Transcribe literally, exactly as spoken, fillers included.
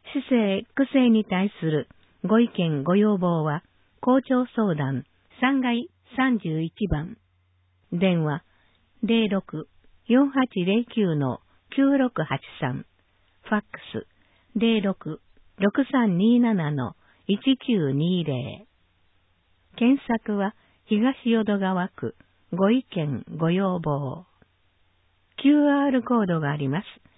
市政、区政に対するご意見ご要望は、校長相談さんがいさんじゅういちばん。電話 ゼロろく よんはちゼロきゅう きゅうろくはちさん。ファックス ゼロろく ろくさんになな いちきゅうにゼロ。検索は東淀川区ご意見ご要望。キューアール コードがあります。